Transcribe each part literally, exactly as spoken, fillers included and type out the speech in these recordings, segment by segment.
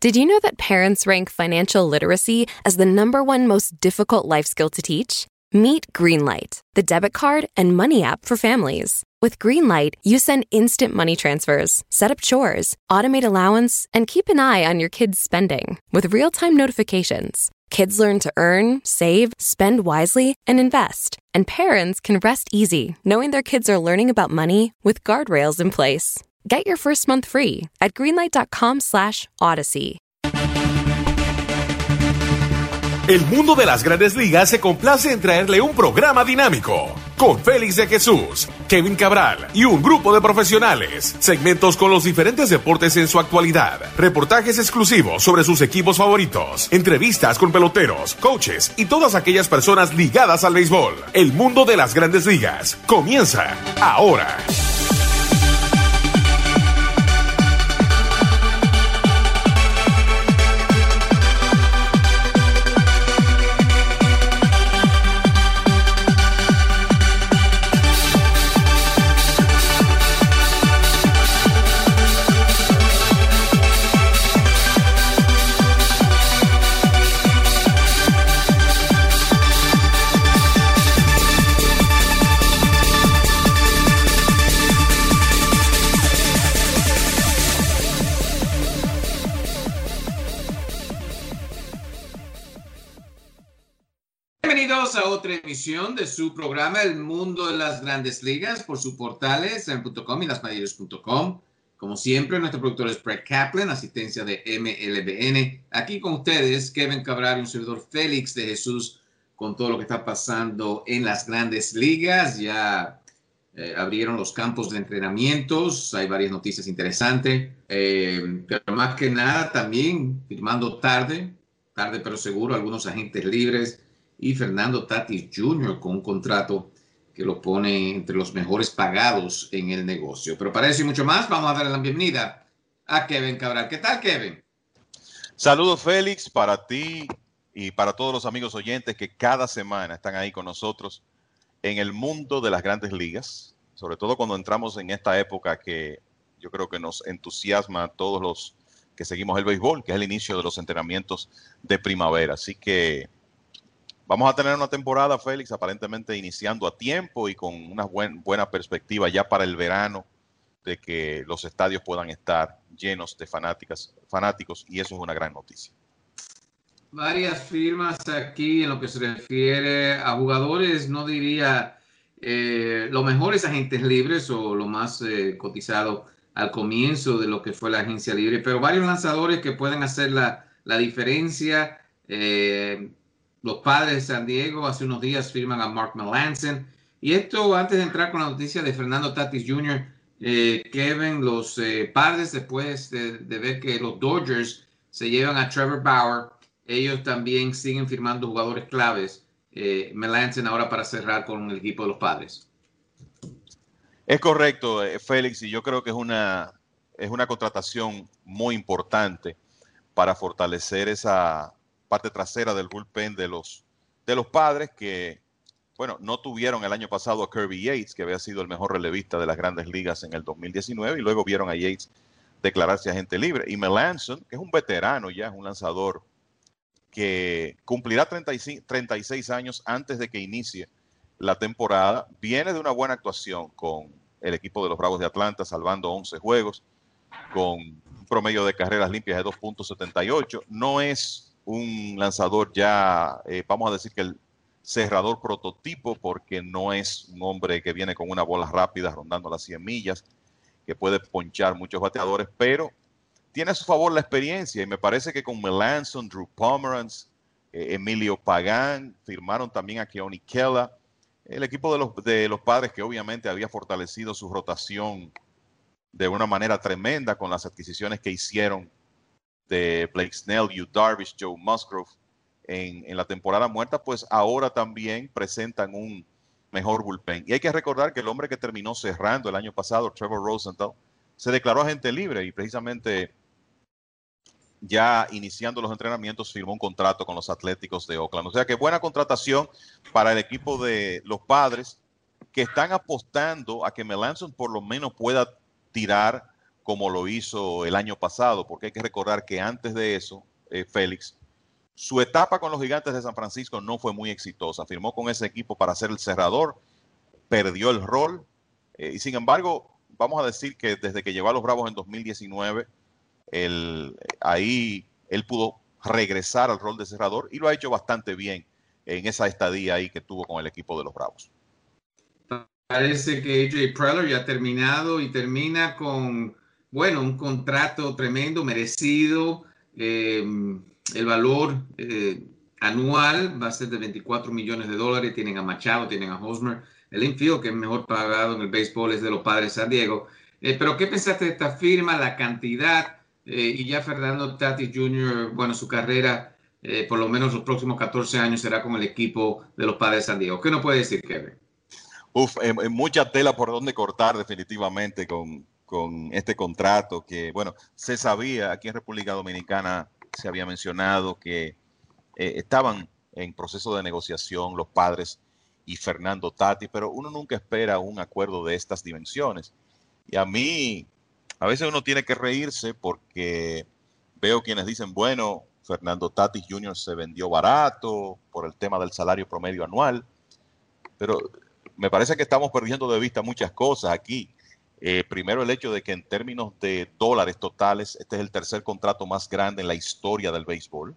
Did you know that parents rank financial literacy as the number one most difficult life skill to teach? Meet Greenlight, the debit card and money app for families. With Greenlight, you send instant money transfers, set up chores, automate allowance, and keep an eye on your kids' spending with real-time notifications. Kids learn to earn, save, spend wisely, and invest. And parents can rest easy knowing their kids are learning about money with guardrails in place. Get your first month free at greenlight.com slash odyssey. El mundo de las Grandes Ligas se complace en traerle un programa dinámico con Félix de Jesús, Kevin Cabral y un grupo de profesionales. Segmentos con los diferentes deportes en su actualidad, reportajes exclusivos sobre sus equipos favoritos, entrevistas con peloteros, coaches y todas aquellas personas ligadas al béisbol. El mundo de las Grandes Ligas comienza ahora. Bienvenidos a otra emisión de su programa El Mundo de las Grandes Ligas por sus portales en punto com y las mayores punto com. Como siempre, nuestro productor es Brett Kaplan, asistencia de M L B N. Aquí con ustedes, Kevin Cabral y un servidor Félix de Jesús con todo lo que está pasando en las Grandes Ligas. Ya eh, abrieron los campos de entrenamientos, hay varias noticias interesantes, eh, pero más que nada también firmando tarde, tarde pero seguro, algunos agentes libres. Y Fernando Tatis junior con un contrato que lo pone entre los mejores pagados en el negocio. Pero para eso y mucho más, vamos a darle la bienvenida a Kevin Cabral. ¿Qué tal, Kevin? Saludos, Félix, para ti y para todos los amigos oyentes que cada semana están ahí con nosotros en el mundo de las Grandes Ligas, sobre todo cuando entramos en esta época que yo creo que nos entusiasma a todos los que seguimos el béisbol, que es el inicio de los entrenamientos de primavera. Así que vamos a tener una temporada, Félix, aparentemente iniciando a tiempo y con una buen, buena perspectiva ya para el verano de que los estadios puedan estar llenos de fanáticas, fanáticos, y eso es una gran noticia. Varias firmas aquí en lo que se refiere a jugadores, no diría eh, los mejores agentes libres o lo más eh, cotizado al comienzo de lo que fue la agencia libre, pero varios lanzadores que pueden hacer la, la diferencia. Eh, Los Padres de San Diego hace unos días firman a Mark Melancon. Y esto antes de entrar con la noticia de Fernando Tatis junior, eh, Kevin, los eh, Padres, después de, de ver que los Dodgers se llevan a Trevor Bauer, ellos también siguen firmando jugadores claves. Eh, Melancon ahora para cerrar con el equipo de los Padres. Es correcto, eh, Félix, y yo creo que es una, es una contratación muy importante para fortalecer esa parte trasera del bullpen de los, de los Padres, que, bueno, no tuvieron el año pasado a Kirby Yates, que había sido el mejor relevista de las Grandes Ligas en el dos mil diecinueve, y luego vieron a Yates declararse agente libre. Y Melancon, que es un veterano ya, es un lanzador que cumplirá treinta y cinco, treinta y seis años antes de que inicie la temporada, viene de una buena actuación con el equipo de los Bravos de Atlanta, salvando once juegos, con un promedio de carreras limpias de dos punto setenta y ocho. No es un lanzador ya, eh, vamos a decir que el cerrador prototipo, porque no es un hombre que viene con una bola rápida rondando las cien millas, que puede ponchar muchos bateadores, pero tiene a su favor la experiencia, y me parece que con Melancon, Drew Pomeranz, eh, Emilio Pagan, firmaron también a Keone Kela, el equipo de los, de los Padres, que obviamente había fortalecido su rotación de una manera tremenda con las adquisiciones que hicieron de Blake Snell, Yu Darvish, Joe Musgrove en, en la temporada muerta, pues ahora también presentan un mejor bullpen. Y hay que recordar que el hombre que terminó cerrando el año pasado, Trevor Rosenthal, se declaró agente libre y precisamente ya iniciando los entrenamientos firmó un contrato con los Atléticos de Oakland. O sea que buena contratación para el equipo de los Padres, que están apostando a que Melancon por lo menos pueda tirar como lo hizo el año pasado, porque hay que recordar que antes de eso, eh, Félix, su etapa con los Gigantes de San Francisco no fue muy exitosa. Firmó con ese equipo para ser el cerrador, perdió el rol, eh, y sin embargo, vamos a decir que desde que llegó a los Bravos en dos mil diecinueve, el, ahí él pudo regresar al rol de cerrador y lo ha hecho bastante bien en esa estadía ahí que tuvo con el equipo de los Bravos. Parece que A J Preller ya ha terminado y termina con, bueno, un contrato tremendo, merecido. Eh, el valor eh, anual va a ser de veinticuatro millones de dólares. Tienen a Machado, tienen a Hosmer. El infield, que es mejor pagado en el béisbol, es de los Padres de San Diego. Eh, pero, ¿qué pensaste de esta firma, la cantidad? Eh, y ya Fernando Tatis junior, bueno, su carrera, eh, por lo menos los próximos catorce años, será con el equipo de los Padres de San Diego. ¿Qué nos puede decir, Kevin? Uf, eh, mucha tela por donde cortar definitivamente con, con este contrato que, bueno, se sabía, aquí en República Dominicana se había mencionado que eh, estaban en proceso de negociación los Padres y Fernando Tatis, pero uno nunca espera un acuerdo de estas dimensiones. Y a mí, a veces uno tiene que reírse porque veo quienes dicen, bueno, Fernando Tatis junior se vendió barato por el tema del salario promedio anual, pero me parece que estamos perdiendo de vista muchas cosas aquí. Eh, primero, el hecho de que en términos de dólares totales, este es el tercer contrato más grande en la historia del béisbol.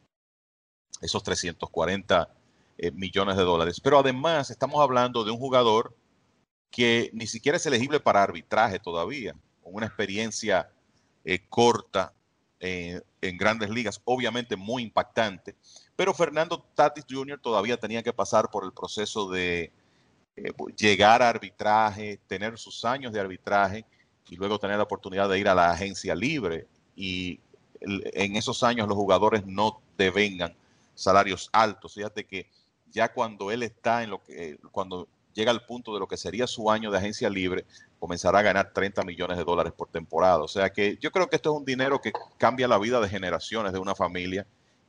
Esos trescientos cuarenta eh, millones de dólares. Pero además estamos hablando de un jugador que ni siquiera es elegible para arbitraje todavía, con una experiencia eh, corta eh, en grandes ligas, obviamente muy impactante. Pero Fernando Tatis junior todavía tenía que pasar por el proceso de Eh, llegar a arbitraje, tener sus años de arbitraje y luego tener la oportunidad de ir a la agencia libre. Y el, en esos años los jugadores no devengan salarios altos. Fíjate que ya cuando él está en lo que, cuando llega al punto de lo que sería su año de agencia libre, comenzará a ganar treinta millones de dólares por temporada. O sea que yo creo que esto es un dinero que cambia la vida de generaciones de una familia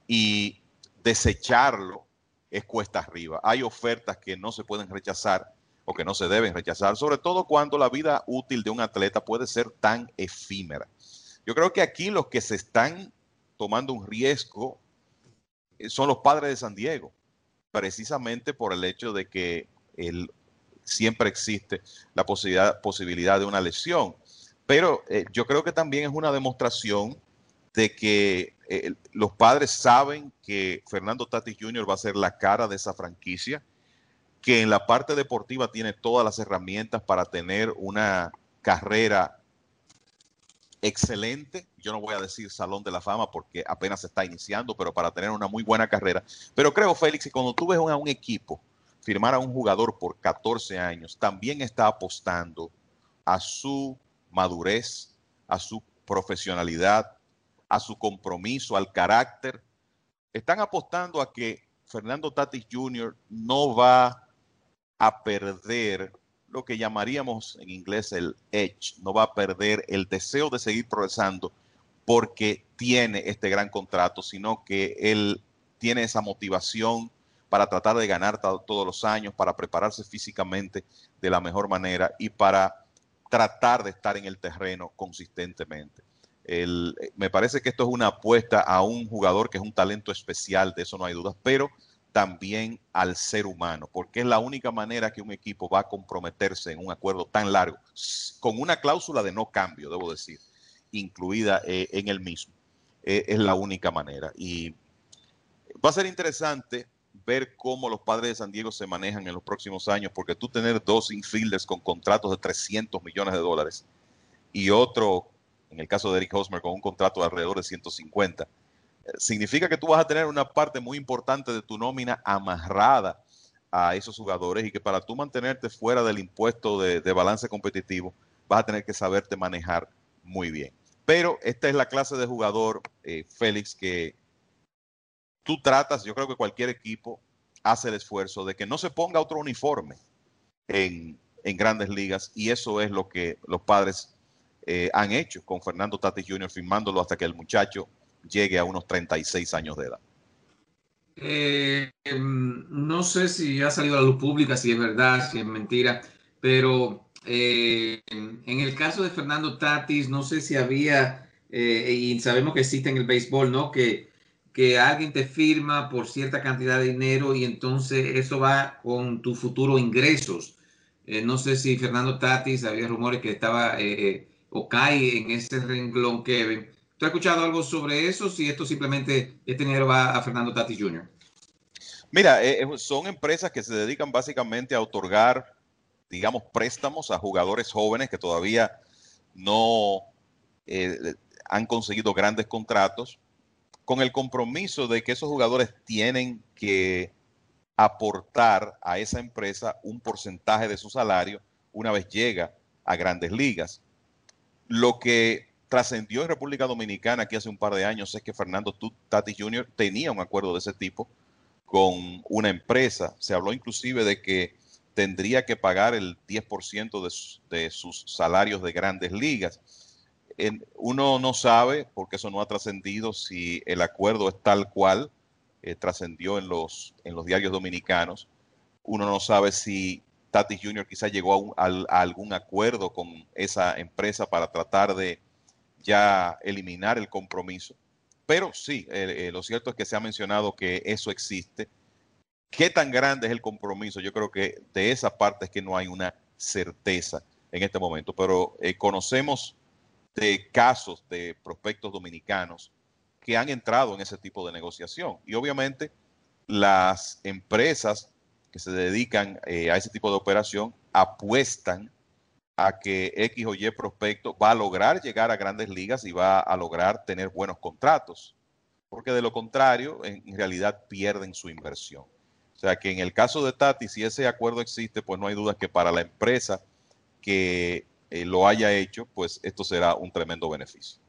y desecharlo es cuesta arriba. Hay ofertas que no se pueden rechazar o que no se deben rechazar, sobre todo cuando la vida útil de un atleta puede ser tan efímera. Yo creo que aquí los que se están tomando un riesgo son los Padres de San Diego, precisamente por el hecho de que el, siempre existe la posibilidad, posibilidad de una lesión. Pero eh, yo creo que también es una demostración de que eh, los Padres saben que Fernando Tatis junior va a ser la cara de esa franquicia, que en la parte deportiva tiene todas las herramientas para tener una carrera excelente. Yo no voy a decir Salón de la Fama porque apenas se está iniciando, pero para tener una muy buena carrera. Pero creo, Félix, que cuando tú ves a un equipo firmar a un jugador por catorce años, también está apostando a su madurez, a su profesionalidad, a su compromiso, al carácter. Están apostando a que Fernando Tatis junior no va a perder lo que llamaríamos en inglés el edge, no va a perder el deseo de seguir progresando porque tiene este gran contrato, sino que él tiene esa motivación para tratar de ganar todos los años, para prepararse físicamente de la mejor manera y para tratar de estar en el terreno consistentemente. El, me parece que esto es una apuesta a un jugador que es un talento especial, de eso no hay dudas, pero también al ser humano, porque es la única manera que un equipo va a comprometerse en un acuerdo tan largo, con una cláusula de no cambio, debo decir, incluida eh, en el mismo. Eh, es la única manera. Y va a ser interesante ver cómo los Padres de San Diego se manejan en los próximos años, porque tú tener dos infielders con contratos de trescientos millones de dólares y otro, en el caso de Eric Hosmer, con un contrato de alrededor de ciento cincuenta, significa que tú vas a tener una parte muy importante de tu nómina amarrada a esos jugadores y que para tú mantenerte fuera del impuesto de, de balance competitivo vas a tener que saberte manejar muy bien. Pero esta es la clase de jugador, eh, Félix, que tú tratas, yo creo que cualquier equipo hace el esfuerzo de que no se ponga otro uniforme en, en grandes ligas, y eso es lo que los Padres eh, han hecho con Fernando Tatis junior, firmándolo hasta que el muchacho llegue a unos treinta y seis años de edad. Eh, no sé si ha salido a la luz pública, si es verdad, si es mentira, pero eh, en, en el caso de Fernando Tatis, no sé si había, eh, y sabemos que existe en el béisbol, ¿no? Que, que alguien te firma por cierta cantidad de dinero y entonces eso va con tus futuros ingresos. Eh, no sé si Fernando Tatis, había rumores que estaba eh, o cae en ese renglón, Kevin. ¿Tú has escuchado algo sobre eso? Si esto simplemente, este dinero va a Fernando Tatis junior Mira, eh, son empresas que se dedican básicamente a otorgar, digamos, préstamos a jugadores jóvenes que todavía no eh, han conseguido grandes contratos, con el compromiso de que esos jugadores tienen que aportar a esa empresa un porcentaje de su salario una vez llega a grandes ligas. Lo que trascendió en República Dominicana aquí hace un par de años es que Fernando Tatis junior tenía un acuerdo de ese tipo con una empresa. Se habló inclusive de que tendría que pagar el diez por ciento de, de sus salarios de grandes ligas. En, uno no sabe, porque eso no ha trascendido, si el acuerdo es tal cual eh, trascendió en los, en los diarios dominicanos. Uno no sabe si Tatis junior quizás llegó a, un, a, a algún acuerdo con esa empresa para tratar de ya eliminar el compromiso. Pero sí, eh, eh, lo cierto es que se ha mencionado que eso existe. ¿Qué tan grande es el compromiso? Yo creo que de esa parte es que no hay una certeza en este momento, pero eh, conocemos de casos de prospectos dominicanos que han entrado en ese tipo de negociación. Y obviamente las empresas que se dedican eh, a ese tipo de operación apuestan a que X o Y prospecto va a lograr llegar a grandes ligas y va a lograr tener buenos contratos, porque de lo contrario, en, en realidad pierden su inversión. O sea que en el caso de Tatis, si ese acuerdo existe, pues no hay duda que para la empresa que eh, lo haya hecho, pues esto será un tremendo beneficio.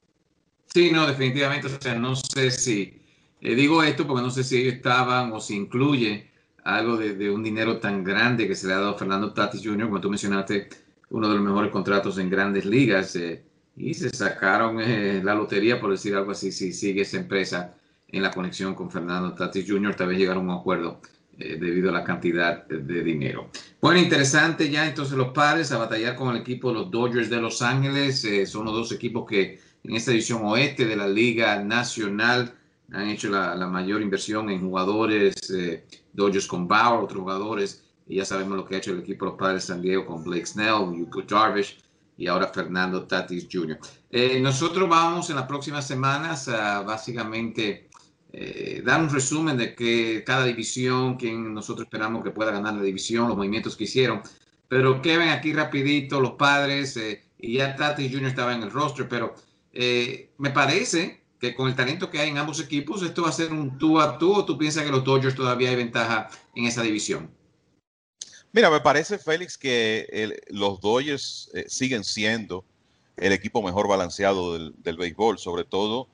Sí, no, definitivamente, o sea, no sé si, eh, digo esto porque no sé si ellos estaban o si incluye algo de, de un dinero tan grande que se le ha dado a Fernando Tatis junior, como tú mencionaste, uno de los mejores contratos en grandes ligas, eh, y se sacaron eh, la lotería, por decir algo así, si sigue esa empresa en la conexión con Fernando Tatis junior, tal vez llegaron a un acuerdo eh, debido a la cantidad de dinero. Bueno, interesante ya entonces los Padres a batallar con el equipo de los Dodgers de Los Ángeles, eh, son los dos equipos que en esta división oeste de la Liga Nacional han hecho la, la mayor inversión en jugadores, eh, Dodgers con Bauer, otros jugadores, y ya sabemos lo que ha hecho el equipo de los Padres de San Diego con Blake Snell, Yu Darvish y ahora Fernando Tatis junior Eh, nosotros vamos en las próximas semanas a básicamente eh, dar un resumen de que cada división, quien nosotros esperamos que pueda ganar la división, los movimientos que hicieron. Pero Kevin, aquí rapidito, los Padres, eh, y ya Tatis junior estaba en el roster, pero eh, me parece que con el talento que hay en ambos equipos, esto va a ser un tú a tú, o tú piensas que los Dodgers todavía hay ventaja en esa división. Mira, me parece, Félix, que el, los Dodgers eh, siguen siendo el equipo mejor balanceado del, del béisbol, sobre todo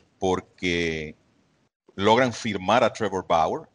porque logran firmar a Trevor Bauer,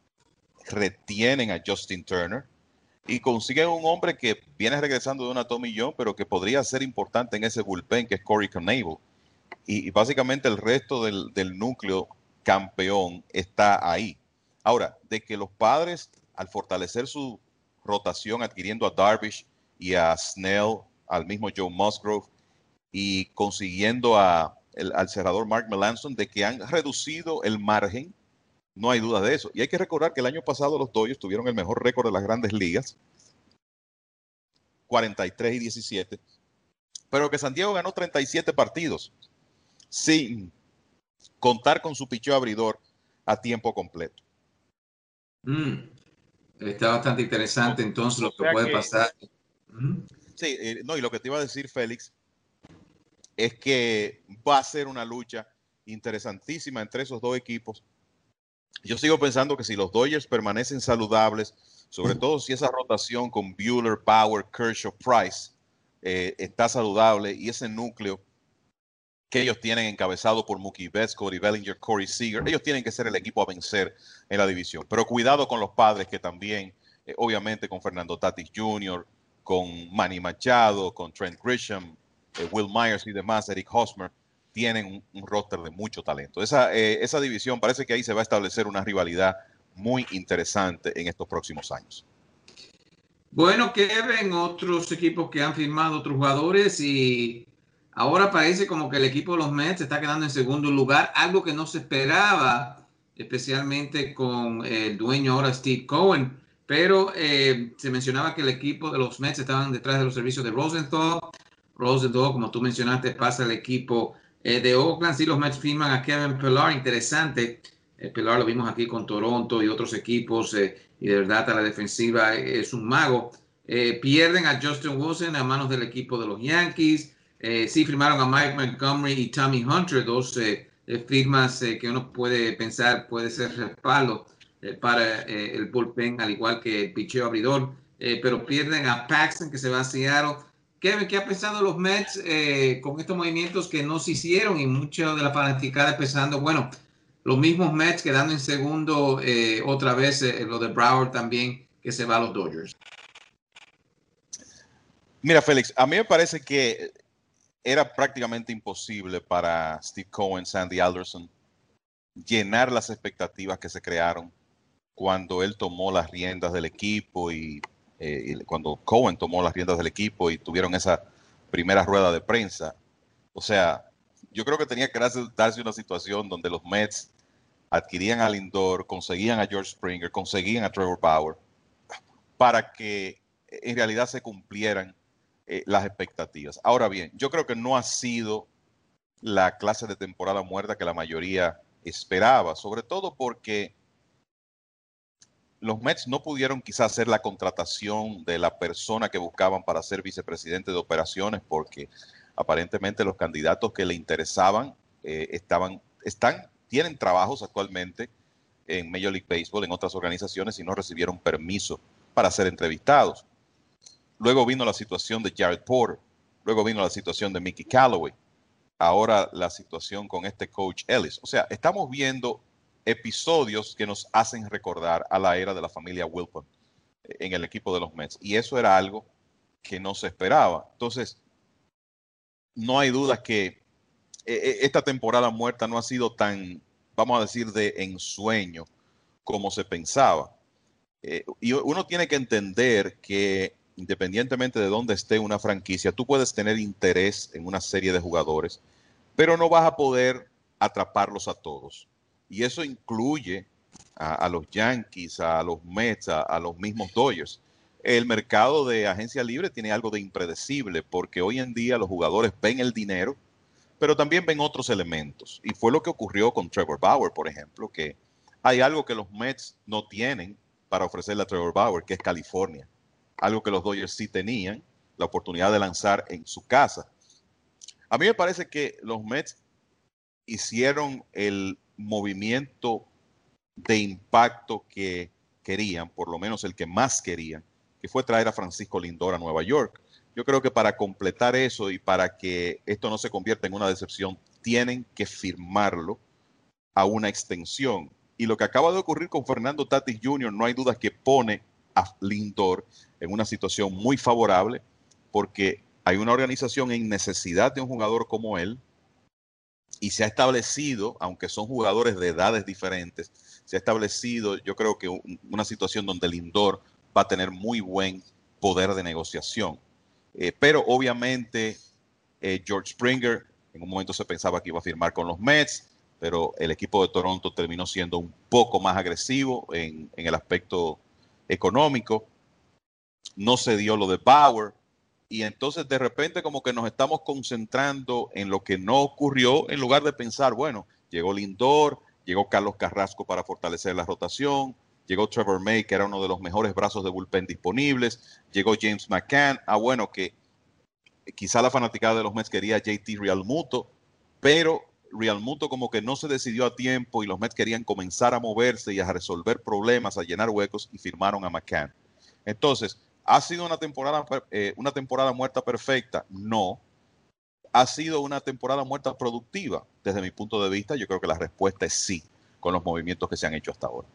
retienen a Justin Turner y consiguen un hombre que viene regresando de una Tommy John, pero que podría ser importante en ese bullpen, que es Corey Knebel. Y, y básicamente el resto del, del núcleo campeón está ahí. Ahora, de que los Padres, al fortalecer su rotación, adquiriendo a Darvish y a Snell, al mismo Joe Musgrove, y consiguiendo a, el, al cerrador Mark Melancon, de que han reducido el margen, no hay duda de eso. Y hay que recordar que el año pasado los Dodgers tuvieron el mejor récord de las grandes ligas, cuarenta y tres y diecisiete, pero que San Diego ganó treinta y siete partidos sin contar con su picheo abridor a tiempo completo. Mm, está bastante interesante entonces lo que puede pasar. Sí, eh, no, y lo que te iba a decir, Félix, es que va a ser una lucha interesantísima entre esos dos equipos. Yo sigo pensando que si los Dodgers permanecen saludables, sobre todo si esa rotación con Buehler, Bauer, Kershaw, Price eh, está saludable y ese núcleo que ellos tienen encabezado por Mookie Betts, Cody Bellinger, Corey Seager, ellos tienen que ser el equipo a vencer en la división. Pero cuidado con los Padres que también, eh, obviamente con Fernando Tatis junior, con Manny Machado, con Trent Grisham, eh, Will Myers y demás, Eric Hosmer, tienen un, un roster de mucho talento. Esa, eh, esa división parece que ahí se va a establecer una rivalidad muy interesante en estos próximos años. Bueno, Kevin, otros equipos que han firmado otros jugadores y ahora parece como que el equipo de los Mets está quedando en segundo lugar, algo que no se esperaba, especialmente con el dueño ahora Steve Cohen, pero eh, se mencionaba que el equipo de los Mets estaban detrás de los servicios de Rosenthal. Rosenthal, como tú mencionaste, pasa al equipo eh, de Oakland. Sí, los Mets firman a Kevin Pillar, interesante. Eh, Pillar lo vimos aquí con Toronto y otros equipos. Eh, y de verdad a la defensiva es un mago. Eh, pierden a Justin Wilson a manos del equipo de los Yankees. Eh, sí firmaron a Mike Montgomery y Tommy Hunter, dos eh, firmas eh, que uno puede pensar puede ser respaldo eh, para eh, el bullpen, al igual que el picheo abridor. Eh, pero pierden a Paxton, que se va a Seattle. Kevin, ¿qué ha pensado los Mets eh, con estos movimientos que no se hicieron y mucho de la fanaticada pensando, bueno, los mismos Mets quedando en segundo, eh, otra vez eh, lo de Broward también, que se va a los Dodgers? Mira, Félix, a mí me parece que era prácticamente imposible para Steve Cohen, Sandy Alderson, llenar las expectativas que se crearon cuando él tomó las riendas del equipo y, eh, y cuando Cohen tomó las riendas del equipo y tuvieron esa primera rueda de prensa. O sea, yo creo que tenía que darse, darse una situación donde los Mets adquirían a Lindor, conseguían a George Springer, conseguían a Trevor Bauer, para que en realidad se cumplieran eh, las expectativas. Ahora bien, yo creo que no ha sido la clase de temporada muerta que la mayoría esperaba, sobre todo porque los Mets no pudieron quizás hacer la contratación de la persona que buscaban para ser vicepresidente de operaciones, porque aparentemente los candidatos que le interesaban eh, estaban, están, tienen trabajos actualmente en Major League Baseball, en otras organizaciones, y no recibieron permiso para ser entrevistados. Luego vino la situación de Jared Porter, luego vino la situación de Mickey Callaway, ahora la situación con este coach Ellis. O sea, estamos viendo episodios que nos hacen recordar a la era de la familia Wilpon en el equipo de los Mets, y eso era algo que no se esperaba. Entonces, no hay dudas que esta temporada muerta no ha sido tan, vamos a decir, de ensueño como se pensaba. Eh, y uno tiene que entender que independientemente de dónde esté una franquicia, tú puedes tener interés en una serie de jugadores, pero no vas a poder atraparlos a todos. Y eso incluye a, a los Yankees, a los Mets, a, a los mismos Dodgers. El mercado de agencia libre tiene algo de impredecible, porque hoy en día los jugadores ven el dinero, pero también ven otros elementos. Y fue lo que ocurrió con Trevor Bauer, por ejemplo, que hay algo que los Mets no tienen para ofrecerle a Trevor Bauer, que es California. Algo que los Dodgers sí tenían, la oportunidad de lanzar en su casa. A mí me parece que los Mets hicieron el movimiento de impacto que querían, por lo menos el que más querían, que fue traer a Francisco Lindor a Nueva York. Yo creo que para completar eso y para que esto no se convierta en una decepción, tienen que firmarlo a una extensión. Y lo que acaba de ocurrir con Fernando Tatis junior, no hay duda que pone a Lindor en una situación muy favorable, porque hay una organización en necesidad de un jugador como él, y se ha establecido, aunque son jugadores de edades diferentes, se ha establecido, yo creo que un, una situación donde Lindor va a tener muy buen poder de negociación. Eh, pero obviamente eh, George Springer, en un momento se pensaba que iba a firmar con los Mets, pero el equipo de Toronto terminó siendo un poco más agresivo en, en el aspecto económico. No se dio lo de Bauer, y entonces de repente como que nos estamos concentrando en lo que no ocurrió, en lugar de pensar, bueno, llegó Lindor, llegó Carlos Carrasco para fortalecer la rotación, llegó Trevor May, que era uno de los mejores brazos de bullpen disponibles, llegó James McCann, ah bueno, que quizá la fanaticada de los Mets quería J T Realmuto, pero Realmuto como que no se decidió a tiempo y los Mets querían comenzar a moverse y a resolver problemas, a llenar huecos, y firmaron a McCann. Entonces, ¿ha sido una temporada, eh, una temporada muerta perfecta? No. ¿Ha sido una temporada muerta productiva? Desde mi punto de vista, yo creo que la respuesta es sí, con los movimientos que se han hecho hasta ahora.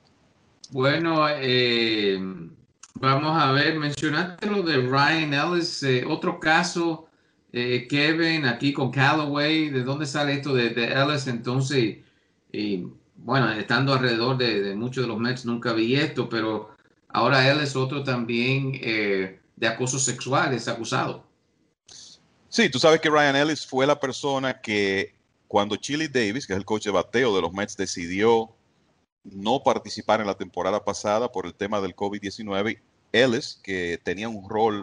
Bueno, eh, vamos a ver, mencionaste lo de Ryan Ellis, eh, otro caso, eh, Kevin, aquí con Callaway, ¿de dónde sale esto de, de Ellis? Entonces, y, bueno, estando alrededor de, de muchos de los Mets, nunca vi esto, pero ahora él es otro también eh, de acoso sexual, es acusado. Sí, tú sabes que Ryan Ellis fue la persona que cuando Chili Davis, que es el coach de bateo de los Mets, decidió no participar en la temporada pasada por el tema del COVID diecinueve, Ellis, que tenía un rol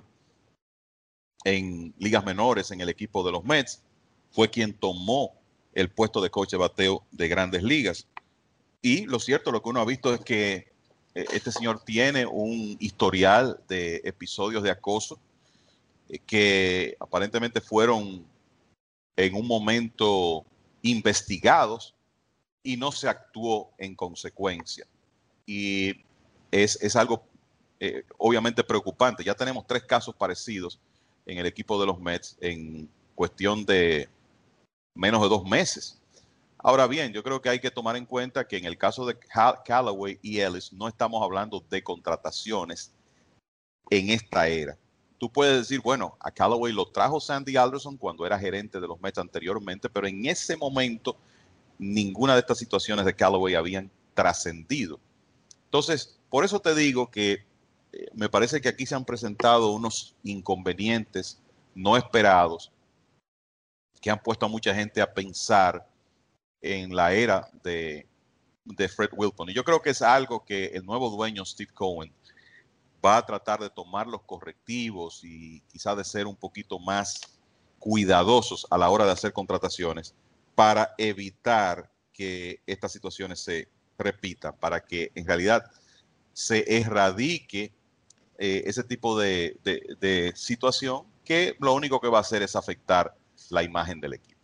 en ligas menores en el equipo de los Mets, fue quien tomó el puesto de coach de bateo de Grandes Ligas. Y lo cierto, lo que uno ha visto es que eh, este señor tiene un historial de episodios de acoso eh, que aparentemente fueron en un momento investigados y no se actuó en consecuencia. Y es, es algo eh, obviamente preocupante. Ya tenemos tres casos parecidos en el equipo de los Mets en cuestión de menos de dos meses. Ahora bien, yo creo que hay que tomar en cuenta que en el caso de Callaway y Ellis no estamos hablando de contrataciones en esta era. Tú puedes decir, bueno, a Callaway lo trajo Sandy Alderson cuando era gerente de los Mets anteriormente, pero en ese momento ninguna de estas situaciones de Callaway habían trascendido. Entonces, por eso te digo que eh, me parece que aquí se han presentado unos inconvenientes no esperados que han puesto a mucha gente a pensar en la era de, de Fred Wilpon. Y yo creo que es algo que el nuevo dueño, Steve Cohen, va a tratar de tomar los correctivos y quizá de ser un poquito más cuidadosos a la hora de hacer contrataciones para evitar que estas situaciones se repitan, para que en realidad se erradique eh, ese tipo de, de, de situación que lo único que va a hacer es afectar la imagen del equipo.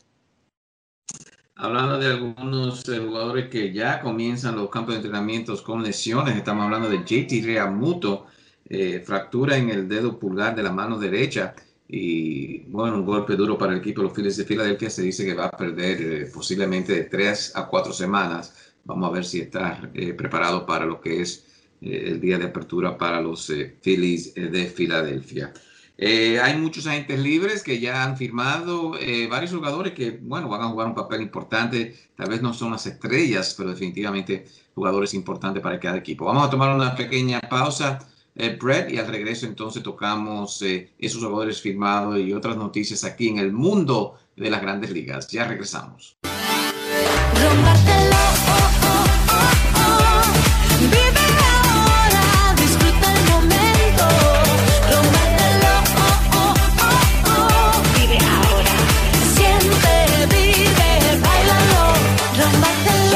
Hablando de algunos eh, jugadores que ya comienzan los campos de entrenamientos con lesiones, estamos hablando de J T Realmuto, eh, fractura en el dedo pulgar de la mano derecha y bueno, un golpe duro para el equipo de los Phillies de Filadelfia. Se dice que va a perder eh, posiblemente de tres a cuatro semanas. Vamos a ver si está eh, preparado para lo que es eh, el día de apertura para los eh, Phillies de Filadelfia. Eh, hay muchos agentes libres que ya han firmado, eh, varios jugadores que, bueno, van a jugar un papel importante. Tal vez no son las estrellas, pero definitivamente jugadores importantes para cada equipo. Vamos a tomar una pequeña pausa, eh, Brett, y al regreso entonces tocamos eh, esos jugadores firmados y otras noticias aquí en el mundo de las Grandes Ligas. Ya regresamos. Rompártelo, oh, oh, oh, oh. Vive ahora, disfruta el momento. Rompártelo, oh, oh, oh, oh. Vive ahora, siente, vive, bailalo. Rompártelo,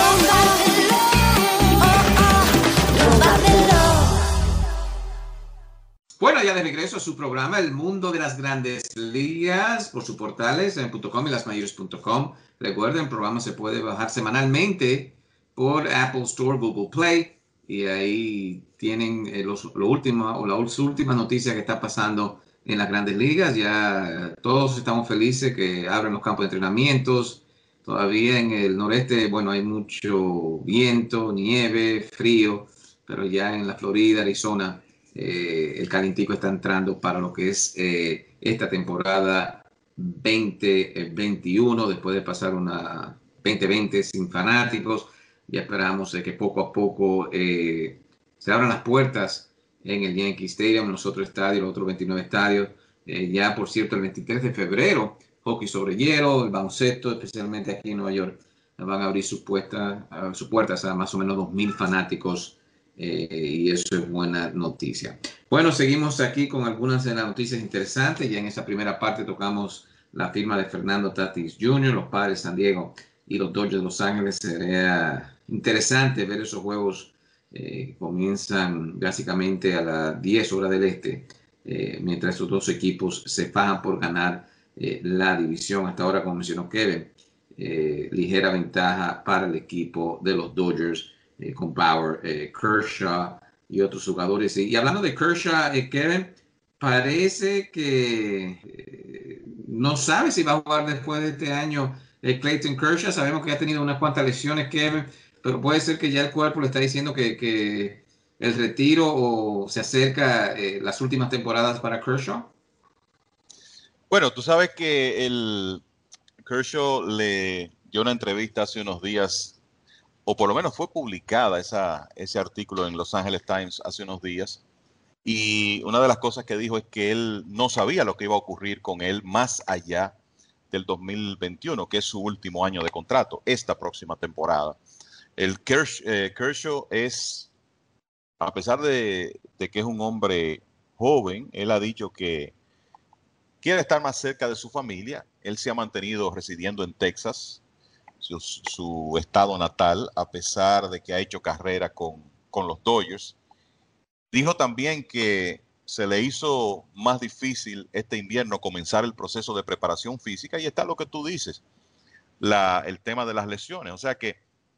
oh, oh, rompártelo. Bueno, ya de regreso a su programa El Mundo de las Grandes Ligas por sus portales en punto com y las mayores punto com. Recuerden, el programa se puede bajar semanalmente por Apple Store, Google Play, y ahí tienen eh, los, lo último, o las últimas noticias que está pasando en las Grandes Ligas. Ya eh, todos estamos felices que abren los campos de entrenamientos. Todavía en el noreste, bueno, hay mucho viento, nieve, frío, pero ya en la Florida, Arizona, eh, el calentico está entrando para lo que es eh, esta temporada veinte veintiuno, después de pasar una veinte veinte sin fanáticos. Ya esperamos eh, que poco a poco eh, se abran las puertas en el Yankee Stadium, los otros estadios, los otros veintinueve estadios. Eh, ya, por cierto, el veintitrés de febrero, hockey sobre hielo, el baloncesto, especialmente aquí en Nueva York, van a abrir sus puertas, uh, sus puertas a más o menos dos mil fanáticos, eh, y eso es buena noticia. Bueno, seguimos aquí con algunas de las noticias interesantes. Ya en esa primera parte tocamos la firma de Fernando Tatis junior, los Padres de San Diego y los Dodgers de Los Ángeles. Sería interesante ver esos juegos. Eh, comienzan básicamente a las diez horas del este, eh, mientras esos dos equipos se fajan por ganar eh, la división. Hasta ahora, como mencionó Kevin, eh, ligera ventaja para el equipo de los Dodgers eh, con Bauer, eh, Kershaw y otros jugadores. Y, y hablando de Kershaw, eh, Kevin, parece que eh, no sabe si va a jugar después de este año eh, Clayton Kershaw. Sabemos que ha tenido unas cuantas lesiones, Kevin, pero puede ser que ya el cuerpo le está diciendo que, que el retiro o se acerca eh, las últimas temporadas para Kershaw. Bueno, tú sabes que el Kershaw le dio una entrevista hace unos días o por lo menos fue publicada esa, ese artículo en Los Angeles Times hace unos días, y una de las cosas que dijo es que él no sabía lo que iba a ocurrir con él más allá del dos mil veintiuno, que es su último año de contrato, esta próxima temporada. El Kersh, eh, Kershaw es, a pesar de, de que es un hombre joven, él ha dicho que quiere estar más cerca de su familia. Él se ha mantenido residiendo en Texas, su, su estado natal, a pesar de que ha hecho carrera con, con los Dodgers. Dijo también que se le hizo más difícil este invierno comenzar el proceso de preparación física, y está lo que tú dices, la, el tema de las lesiones. O sea que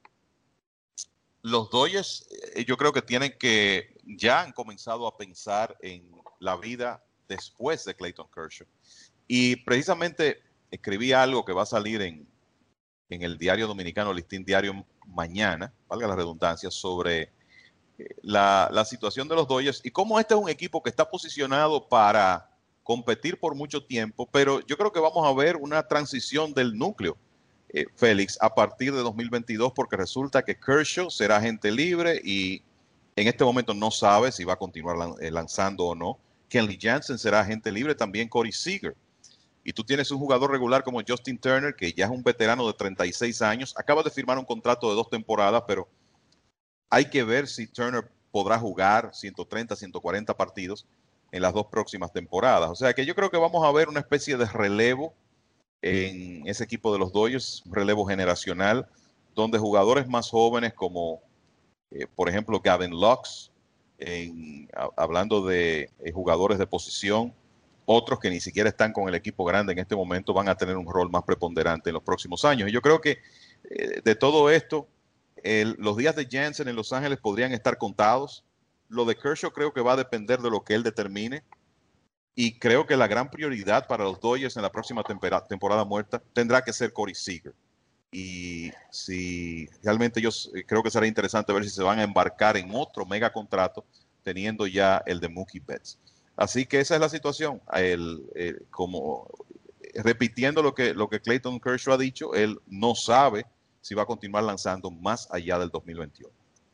los Dodgers, eh, yo creo que tienen que, ya han comenzado a pensar en la vida después de Clayton Kershaw. Y precisamente escribí algo que va a salir en, en el diario dominicano, Listín Diario, mañana, valga la redundancia, sobre La, la situación de los Dodgers y cómo este es un equipo que está posicionado para competir por mucho tiempo, pero yo creo que vamos a ver una transición del núcleo, eh, Félix, a partir de dos mil veintidós, porque resulta que Kershaw será agente libre y en este momento no sabe si va a continuar lan, eh, lanzando o no. Kenley Jansen será agente libre, también Corey Seager. Y tú tienes un jugador regular como Justin Turner, que ya es un veterano de treinta y seis años, acaba de firmar un contrato de dos temporadas, pero hay que ver si Turner podrá jugar ciento treinta, ciento cuarenta partidos en las dos próximas temporadas. O sea que yo creo que vamos a ver una especie de relevo en ese equipo de los Dodgers, un relevo generacional, donde jugadores más jóvenes como, eh, por ejemplo, Gavin Lux, en, a, hablando de eh, jugadores de posición, otros que ni siquiera están con el equipo grande en este momento, van a tener un rol más preponderante en los próximos años. Y yo creo que eh, de todo esto, El, los días de Jansen en Los Ángeles podrían estar contados. Lo de Kershaw creo que va a depender de lo que él determine, y creo que la gran prioridad para los Dodgers en la próxima tempera, temporada muerta tendrá que ser Corey Seager. Y si realmente yo creo que será interesante ver si se van a embarcar en otro mega contrato teniendo ya el de Mookie Betts. Así que esa es la situación. El, el, como repitiendo lo que, lo que Clayton Kershaw ha dicho, él no sabe si va a continuar lanzando más allá del dos mil veintiuno.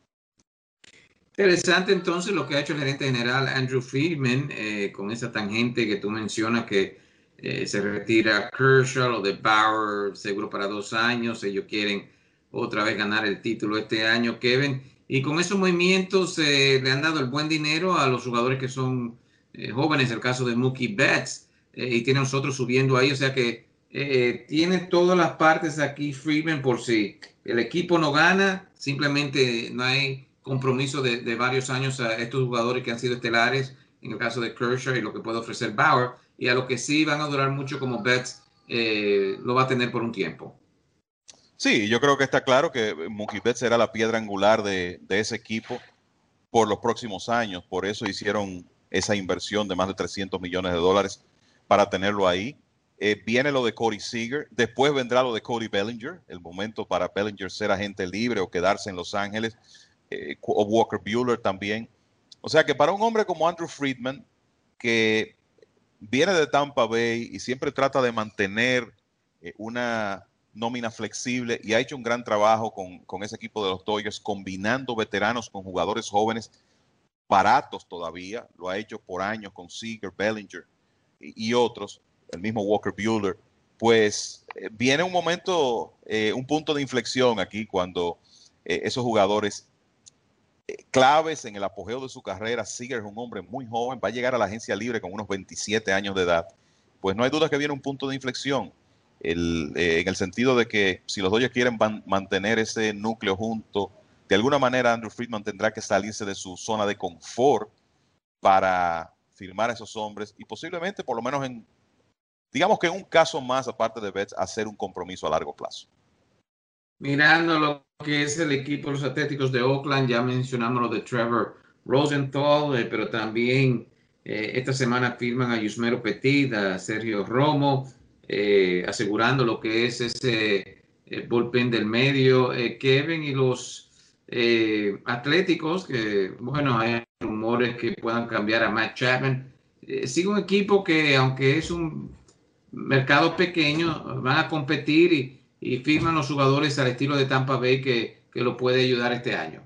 Interesante entonces lo que ha hecho el gerente general Andrew Friedman eh, con esa tangente que tú mencionas, que eh, se retira Kershaw, lo de Bauer seguro para dos años, ellos quieren otra vez ganar el título este año, Kevin, y con esos movimientos eh, le han dado el buen dinero a los jugadores que son eh, jóvenes, el caso de Mookie Betts, eh, y tiene nosotros subiendo ahí, o sea que Eh, tiene todas las partes aquí Freeman, por si el equipo no gana, simplemente no hay compromiso de, de varios años a estos jugadores que han sido estelares, en el caso de Kershaw y lo que puede ofrecer Bauer, y a lo que sí van a durar mucho como Betts, eh, lo va a tener por un tiempo. Sí, yo creo que está claro que Mookie Betts será la piedra angular de, de ese equipo por los próximos años, por eso hicieron esa inversión de más de trescientos millones de dólares para tenerlo ahí. Eh, viene lo de Corey Seager, después vendrá lo de Cody Bellinger, el momento para Bellinger ser agente libre o quedarse en Los Ángeles, eh, o Walker Buehler también. O sea que para un hombre como Andrew Friedman, que viene de Tampa Bay y siempre trata de mantener eh, una nómina flexible, y ha hecho un gran trabajo con, con ese equipo de los Dodgers, combinando veteranos con jugadores jóvenes baratos todavía, lo ha hecho por años con Seager, Bellinger y, y otros, el mismo Walker Buehler. Pues eh, viene un momento, eh, un punto de inflexión aquí cuando eh, esos jugadores eh, claves en el apogeo de su carrera. Seager es un hombre muy joven, va a llegar a la agencia libre con unos veintisiete años de edad. Pues no hay duda que viene un punto de inflexión, el, eh, en el sentido de que si los Dodgers quieren van, mantener ese núcleo junto, de alguna manera Andrew Friedman tendrá que salirse de su zona de confort para firmar a esos hombres y posiblemente, por lo menos en digamos que en un caso más, aparte de Betts, hacer un compromiso a largo plazo. Mirando lo que es el equipo de los Atléticos de Oakland, ya mencionamos lo de Trevor Rosenthal, eh, pero también eh, esta semana firman a Yusmeiro Petit, a Sergio Romo, eh, asegurando lo que es ese eh, bullpen del medio, eh, Kevin, y los eh, Atléticos, que bueno, hay rumores que puedan cambiar a Matt Chapman. Eh, sigue un equipo que, aunque es un mercado pequeño, van a competir y, y firman los jugadores al estilo de Tampa Bay que, que lo puede ayudar este año.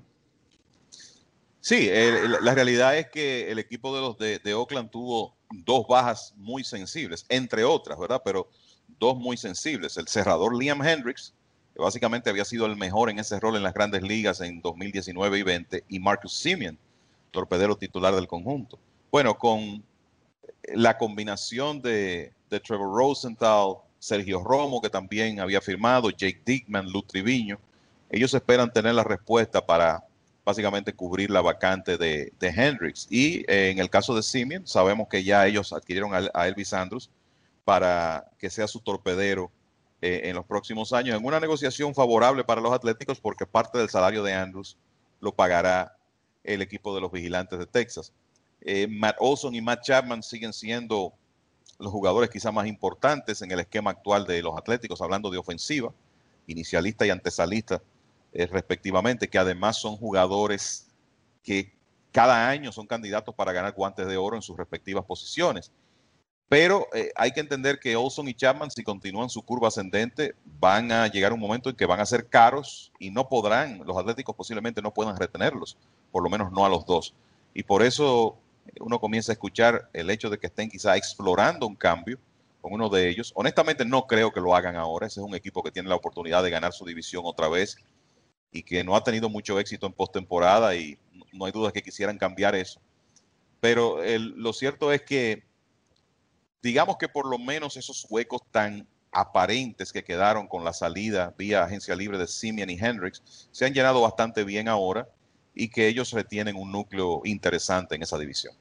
Sí, el, la realidad es que el equipo de los de, de Oakland tuvo dos bajas muy sensibles, entre otras, ¿verdad? Pero dos muy sensibles. El cerrador Liam Hendricks, que básicamente había sido el mejor en ese rol en las grandes ligas en dos mil diecinueve y veinte, y Marcus Semien, torpedero titular del conjunto. Bueno, con la combinación de, de Trevor Rosenthal, Sergio Romo, que también había firmado, Jake Dickman, Lou Triviño, ellos esperan tener la respuesta para básicamente cubrir la vacante de, de Hendricks. Y eh, en el caso de Semien, sabemos que ya ellos adquirieron a, a Elvis Andrus para que sea su torpedero eh, en los próximos años, en una negociación favorable para los Atléticos, porque parte del salario de Andrus lo pagará el equipo de los Vigilantes de Texas. Eh, Matt Olson y Matt Chapman siguen siendo los jugadores quizá más importantes en el esquema actual de los Atléticos, hablando de ofensiva, inicialista y antesalista, eh, respectivamente, que además son jugadores que cada año son candidatos para ganar guantes de oro en sus respectivas posiciones. Pero eh, hay que entender que Olson y Chapman, si continúan su curva ascendente, van a llegar un momento en que van a ser caros y no podrán, los Atléticos posiblemente no puedan retenerlos, por lo menos no a los dos. Y por eso uno comienza a escuchar el hecho de que estén quizá explorando un cambio con uno de ellos. Honestamente no creo que lo hagan ahora. Ese es un equipo que tiene la oportunidad de ganar su división otra vez y que no ha tenido mucho éxito en postemporada y no hay duda que quisieran cambiar eso. Pero el, lo cierto es que digamos que por lo menos esos huecos tan aparentes que quedaron con la salida vía agencia libre de Semien y Hendricks se han llenado bastante bien ahora y que ellos retienen un núcleo interesante en esa división.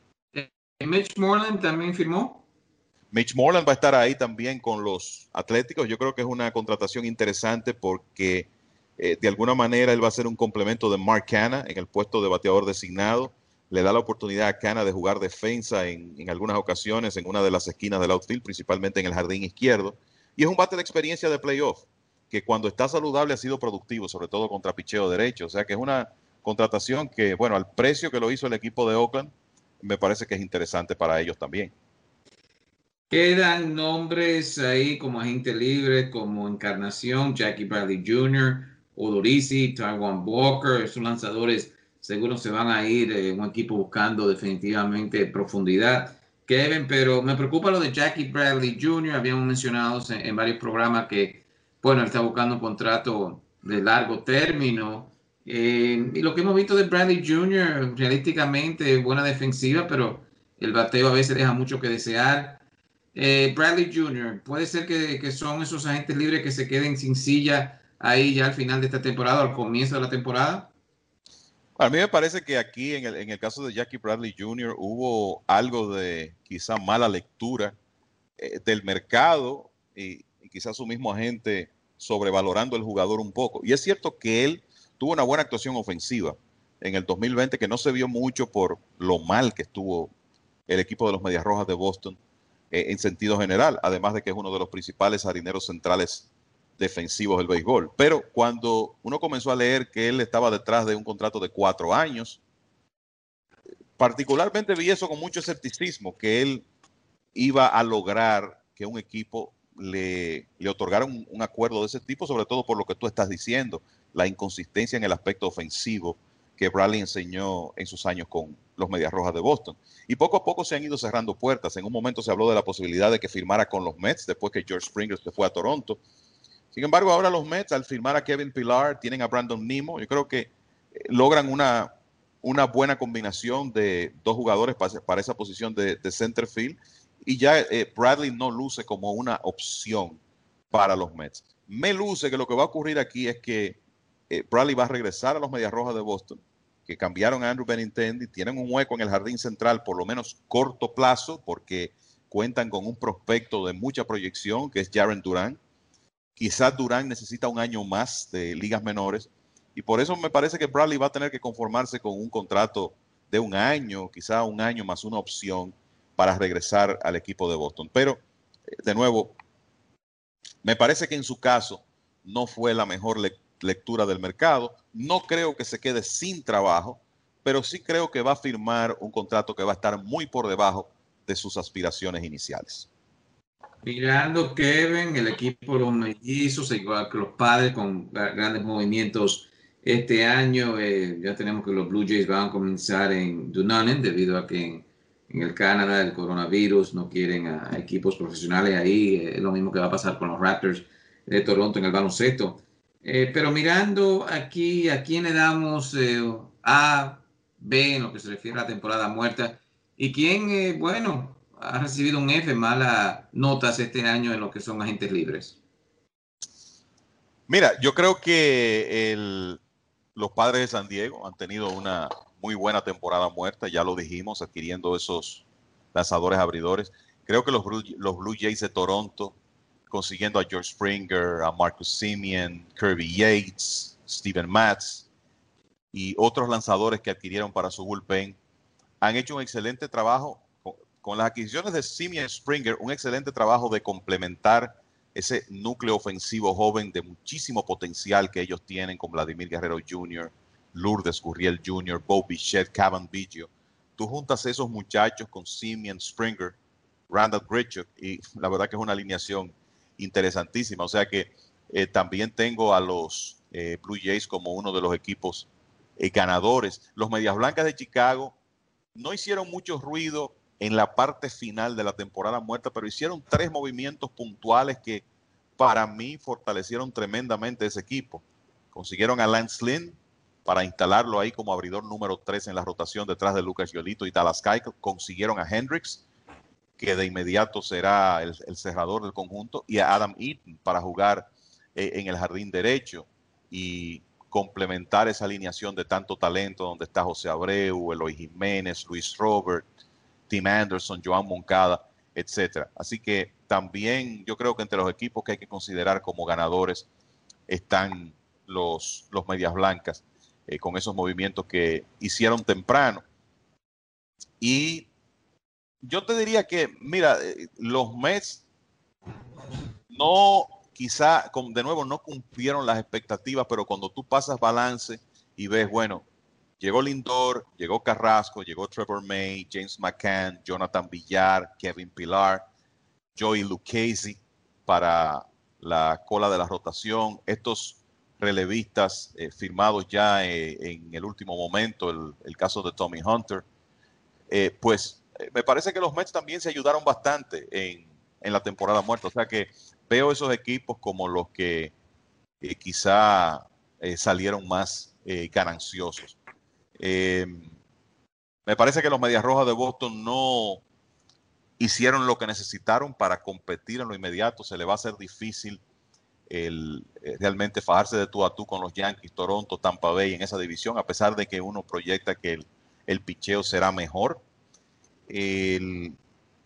Mitch Moreland también firmó. Mitch Moreland va a estar ahí también con los Atléticos. Yo creo que es una contratación interesante porque eh, de alguna manera él va a ser un complemento de Mark Canha en el puesto de bateador designado. Le da la oportunidad a Canha de jugar defensa en, en algunas ocasiones en una de las esquinas del outfield, principalmente en el jardín izquierdo. Y es un bate de experiencia de playoff, que cuando está saludable ha sido productivo, sobre todo contra picheo derecho. O sea que es una contratación que, bueno, al precio que lo hizo el equipo de Oakland, me parece que es interesante para ellos también. Quedan nombres ahí como agente libre, como Encarnación, Jackie Bradley junior, Odorizzi, Taijuan Walker. Esos lanzadores seguro se van a ir eh, un equipo buscando definitivamente profundidad. Kevin, pero me preocupa lo de Jackie Bradley junior Habíamos mencionado en, en varios programas que, bueno, él está buscando un contrato de largo término. Eh, y lo que hemos visto de Bradley junior, realísticamente, buena defensiva, pero el bateo a veces deja mucho que desear. Eh, Bradley junior, puede ser que, que son esos agentes libres que se queden sin silla ahí ya al final de esta temporada, al comienzo de la temporada. A mí me parece que aquí en el, en el caso de Jackie Bradley junior hubo algo de quizá mala lectura eh, del mercado y, y quizás su mismo agente sobrevalorando el jugador un poco. Y es cierto que él tuvo una buena actuación ofensiva en el dos mil veinte, que no se vio mucho por lo mal que estuvo el equipo de los Medias Rojas de Boston eh, en sentido general, además de que es uno de los principales jardíneros centrales defensivos del béisbol. Pero cuando uno comenzó a leer que él estaba detrás de un contrato de cuatro años, particularmente vi eso con mucho escepticismo, que él iba a lograr que un equipo le, le otorgara un, un acuerdo de ese tipo, sobre todo por lo que tú estás diciendo, la inconsistencia en el aspecto ofensivo que Bradley enseñó en sus años con los Medias Rojas de Boston. Y poco a poco se han ido cerrando puertas. En un momento se habló de la posibilidad de que firmara con los Mets después que George Springer se fue a Toronto. Sin embargo, ahora los Mets, al firmar a Kevin Pillar, tienen a Brandon Nimmo. Yo creo que eh, logran una, una buena combinación de dos jugadores para, para esa posición de, de center field. Y ya eh, Bradley no luce como una opción para los Mets. Me luce que lo que va a ocurrir aquí es que eh, Bradley va a regresar a los Medias Rojas de Boston, que cambiaron a Andrew Benintendi, tienen un hueco en el jardín central por lo menos corto plazo, porque cuentan con un prospecto de mucha proyección, que es Jarren Duran. Quizás Duran necesita un año más de ligas menores, y por eso me parece que Bradley va a tener que conformarse con un contrato de un año, quizás un año más una opción para regresar al equipo de Boston. Pero, de nuevo, me parece que en su caso no fue la mejor le lectura del mercado. No creo que se quede sin trabajo, pero sí creo que va a firmar un contrato que va a estar muy por debajo de sus aspiraciones iniciales. Mirando, Kevin, el equipo de los mellizos, igual que los padres, con grandes movimientos este año. Eh, ya tenemos que los Blue Jays van a comenzar en Dunedin, debido a que en, en el Canadá el coronavirus no quieren a, a equipos profesionales ahí. Eh, es lo mismo que va a pasar con los Raptors de Toronto en el baloncesto. Eh, pero mirando aquí, ¿a quién le damos eh, A, B en lo que se refiere a la temporada muerta? ¿Y quién, eh, bueno, ha recibido un F, malas notas este año en lo que son agentes libres? Mira, yo creo que el, los Padres de San Diego han tenido una muy buena temporada muerta, ya lo dijimos, adquiriendo esos lanzadores abridores. Creo que los Blue, los Blue Jays de Toronto, consiguiendo a George Springer, a Marcus Semien, Kirby Yates, Steven Matz y otros lanzadores que adquirieron para su bullpen, han hecho un excelente trabajo con, con las adquisiciones de Semien y Springer, un excelente trabajo de complementar ese núcleo ofensivo joven de muchísimo potencial que ellos tienen, con Vladimir Guerrero junior, Lourdes Gurriel junior, Bo Bichette, Cavan Biggio. Tú juntas a esos muchachos con Semien, Springer, Randall Grichuk, y la verdad que es una alineación interesantísima. O sea que eh, también tengo a los eh, Blue Jays como uno de los equipos eh, ganadores. Los Medias Blancas de Chicago no hicieron mucho ruido en la parte final de la temporada muerta, pero hicieron tres movimientos puntuales que para mí fortalecieron tremendamente ese equipo. Consiguieron a Lance Lynn para instalarlo ahí como abridor número tres en la rotación detrás de Lucas Giolito y Dallas Keuchel. Consiguieron a Hendricks, que de inmediato será el, el cerrador del conjunto, y a Adam Eaton para jugar eh, en el jardín derecho y complementar esa alineación de tanto talento donde está José Abreu, Eloy Jiménez, Luis Robert, Tim Anderson, Joan Moncada, etcétera. Así que también yo creo que entre los equipos que hay que considerar como ganadores están los, los Medias Blancas, eh, con esos movimientos que hicieron temprano. Y yo te diría que, mira, eh, los Mets no, quizá, de nuevo, no cumplieron las expectativas, pero cuando tú pasas balance y ves, bueno, llegó Lindor, llegó Carrasco, llegó Trevor May, James McCann, Jonathan Villar, Kevin Pillar, Joey Lucchesi para la cola de la rotación. Estos relevistas eh, firmados ya eh, en el último momento, el, el caso de Tommy Hunter, eh, pues eh, me parece que los Mets también se ayudaron bastante en, en la temporada muerta. O sea que veo esos equipos como los que eh, quizá eh, salieron más eh, gananciosos. Eh, me parece que los Medias Rojas de Boston no hicieron lo que necesitaron para competir en lo inmediato. Se le va a hacer difícil el, eh, realmente fajarse de tú a tú con los Yankees, Toronto, Tampa Bay en esa división, a pesar de que uno proyecta que el, el picheo será mejor. El,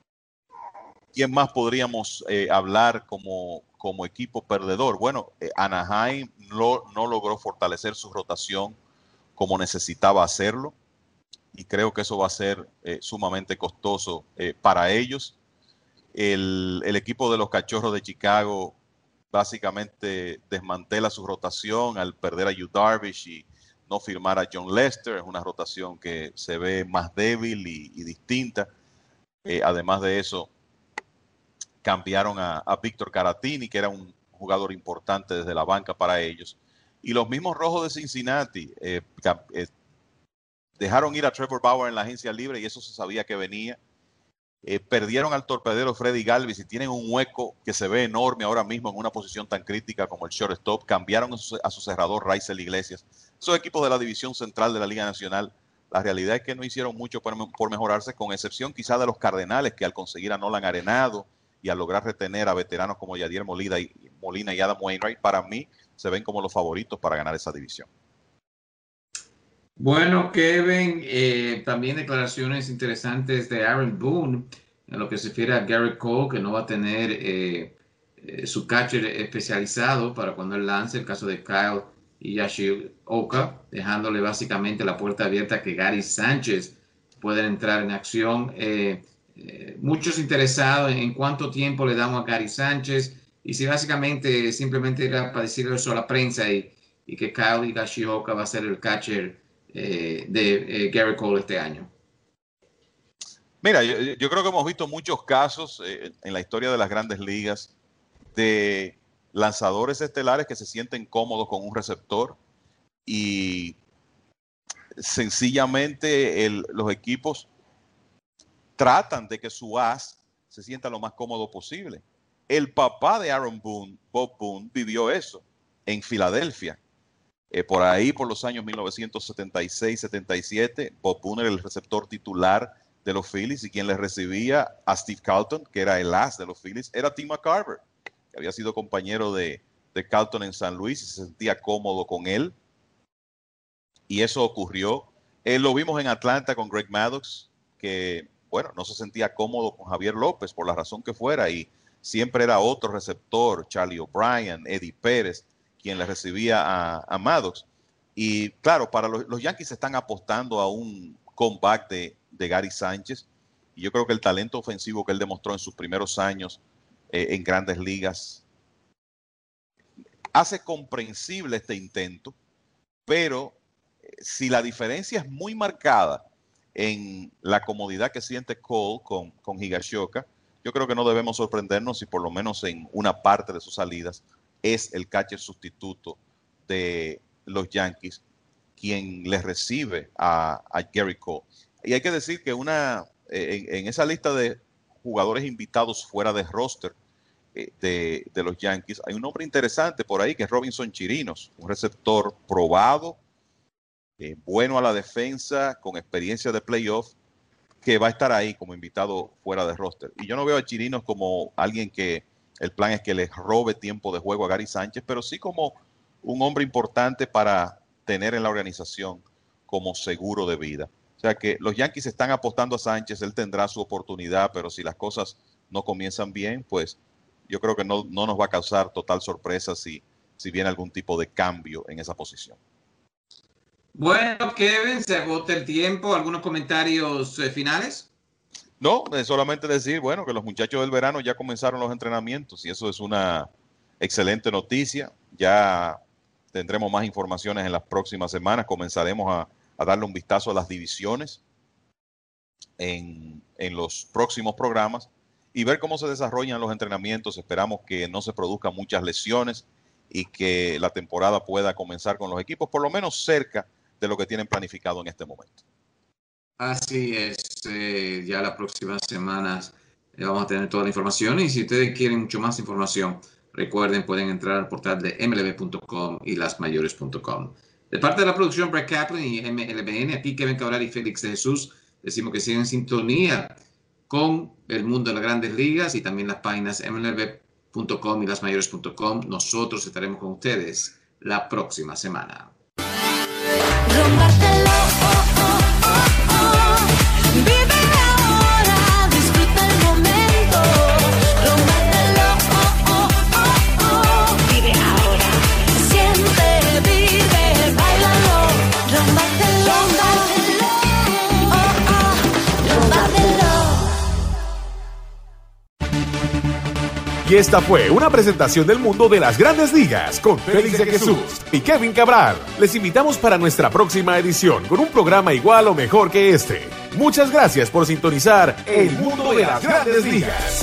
¿Quién más podríamos eh, hablar como, como equipo perdedor? Bueno, eh, Anaheim no, no logró fortalecer su rotación como necesitaba hacerlo, y creo que eso va a ser eh, sumamente costoso eh, para ellos. El, el equipo de los Cachorros de Chicago básicamente desmantela su rotación al perder a Yu Darvish y no firmar a John Lester. Es una rotación que se ve más débil y, y distinta. Eh, además de eso, cambiaron a, a Víctor Caratini, que era un jugador importante desde la banca para ellos. Y los mismos Rojos de Cincinnati eh, eh, dejaron ir a Trevor Bauer en la agencia libre, y eso se sabía que venía. Eh, perdieron al torpedero Freddy Galvis y tienen un hueco que se ve enorme ahora mismo en una posición tan crítica como el shortstop. Cambiaron a su, a su cerrador Raisel Iglesias. Esos equipos de la división central de la Liga Nacional, la realidad es que no hicieron mucho por, por mejorarse, con excepción quizá de los Cardenales, que al conseguir a Nolan Arenado y al lograr retener a veteranos como Yadier Molina y, Molina y Adam Wainwright, para mí se ven como los favoritos para ganar esa división. Bueno, Kevin, eh, también declaraciones interesantes de Aaron Boone en lo que se refiere a Garrett Cole, que no va a tener eh, eh, su catcher especializado para cuando él lance, el caso de Kyle y Yoshioka, dejándole básicamente la puerta abierta a que Gary Sánchez pueda entrar en acción. Eh, eh, muchos interesados en, en cuánto tiempo le damos a Gary Sánchez, y si básicamente simplemente era para decirle eso a la prensa y, y que Kyle Higashioka va a ser el catcher eh, de eh, Garrett Cole este año. Mira, yo, yo creo que hemos visto muchos casos eh, en la historia de las grandes ligas de lanzadores estelares que se sienten cómodos con un receptor y sencillamente el, los equipos tratan de que su as se sienta lo más cómodo posible. El papá de Aaron Boone, Bob Boone, vivió eso en Filadelfia. Eh, por ahí, por los años mil novecientos setenta y seis setenta y siete, Bob Boone era el receptor titular de los Phillies y quien les recibía a Steve Carlton, que era el as de los Phillies, era Tim McCarver, que había sido compañero de, de Carlton en San Luis y se sentía cómodo con él. Y eso ocurrió. Eh, lo vimos en Atlanta con Greg Maddux, que, bueno, no se sentía cómodo con Javier López por la razón que fuera y siempre era otro receptor, Charlie O'Brien, Eddie Pérez, quien le recibía a, a Maddux. Y claro, para los, los Yankees están apostando a un comeback de, de Gary Sánchez. Y yo creo que el talento ofensivo que él demostró en sus primeros años eh, en grandes ligas hace comprensible este intento, pero si la diferencia es muy marcada en la comodidad que siente Cole con, con Higashioka, yo creo que no debemos sorprendernos si por lo menos en una parte de sus salidas es el catcher sustituto de los Yankees quien les recibe a, a Gary Cole. Y hay que decir que una en, en esa lista de jugadores invitados fuera de roster eh, de, de los Yankees, hay un nombre interesante por ahí que es Robinson Chirinos, un receptor probado, Eh, bueno a la defensa, con experiencia de playoff, que va a estar ahí como invitado fuera de roster. Y yo no veo a Chirinos como alguien que el plan es que les robe tiempo de juego a Gary Sánchez, pero sí como un hombre importante para tener en la organización como seguro de vida. O sea que los Yankees están apostando a Sánchez, él tendrá su oportunidad, pero si las cosas no comienzan bien, pues yo creo que no, no nos va a causar total sorpresa si, si viene algún tipo de cambio en esa posición. Bueno, Kevin, se agota el tiempo. ¿Algunos comentarios eh, finales? No, eh, solamente decir, bueno, que los muchachos del verano ya comenzaron los entrenamientos y eso es una excelente noticia. Ya tendremos más informaciones en las próximas semanas. Comenzaremos a, a darle un vistazo a las divisiones en, en los próximos programas y ver cómo se desarrollan los entrenamientos. Esperamos que no se produzcan muchas lesiones y que la temporada pueda comenzar con los equipos por lo menos cerca de lo que tienen planificado en este momento. Así es, eh, ya las próximas semanas eh, vamos a tener toda la información y si ustedes quieren mucho más información, recuerden, pueden entrar al portal de M L B punto com y las mayores punto com. De parte de la producción Brett Kaplan y M L B N, aquí Kevin Cabral y Félix de Jesús, decimos que sigan en sintonía con el mundo de las grandes ligas y también las páginas M L B punto com y las mayores punto com. Nosotros estaremos con ustedes la próxima semana. Rompártelo, oh, oh, oh, oh. Vive ahora, disfruta el momento. Rompártelo, oh, oh, oh, oh. Vive ahora, siente, vive, bailalo. Rompártelo, oh, oh, rompártelo. Y esta fue una presentación del mundo de las grandes ligas con Félix de Jesús y Kevin Cabral. Les invitamos para nuestra próxima edición con un programa igual o mejor que este. Muchas gracias por sintonizar el mundo de las grandes ligas.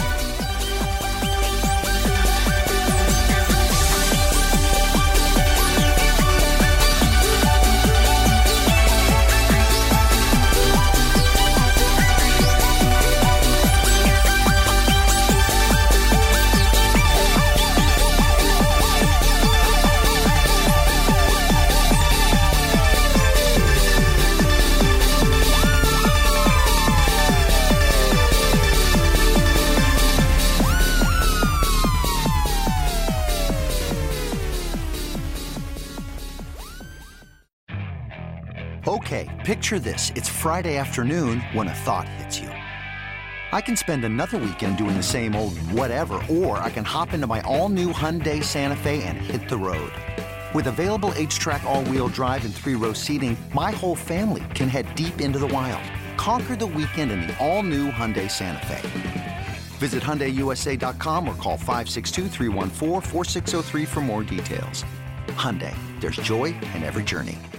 Okay, picture this. It's Friday afternoon when a thought hits you. I can spend another weekend doing the same old whatever, or I can hop into my all-new Hyundai Santa Fe and hit the road. With available H-Track all-wheel drive and three-row seating, my whole family can head deep into the wild. Conquer the weekend in the all-new Hyundai Santa Fe. Visit Hyundai U S A dot com or call five six two, three one four, four six zero three for more details. Hyundai, there's joy in every journey.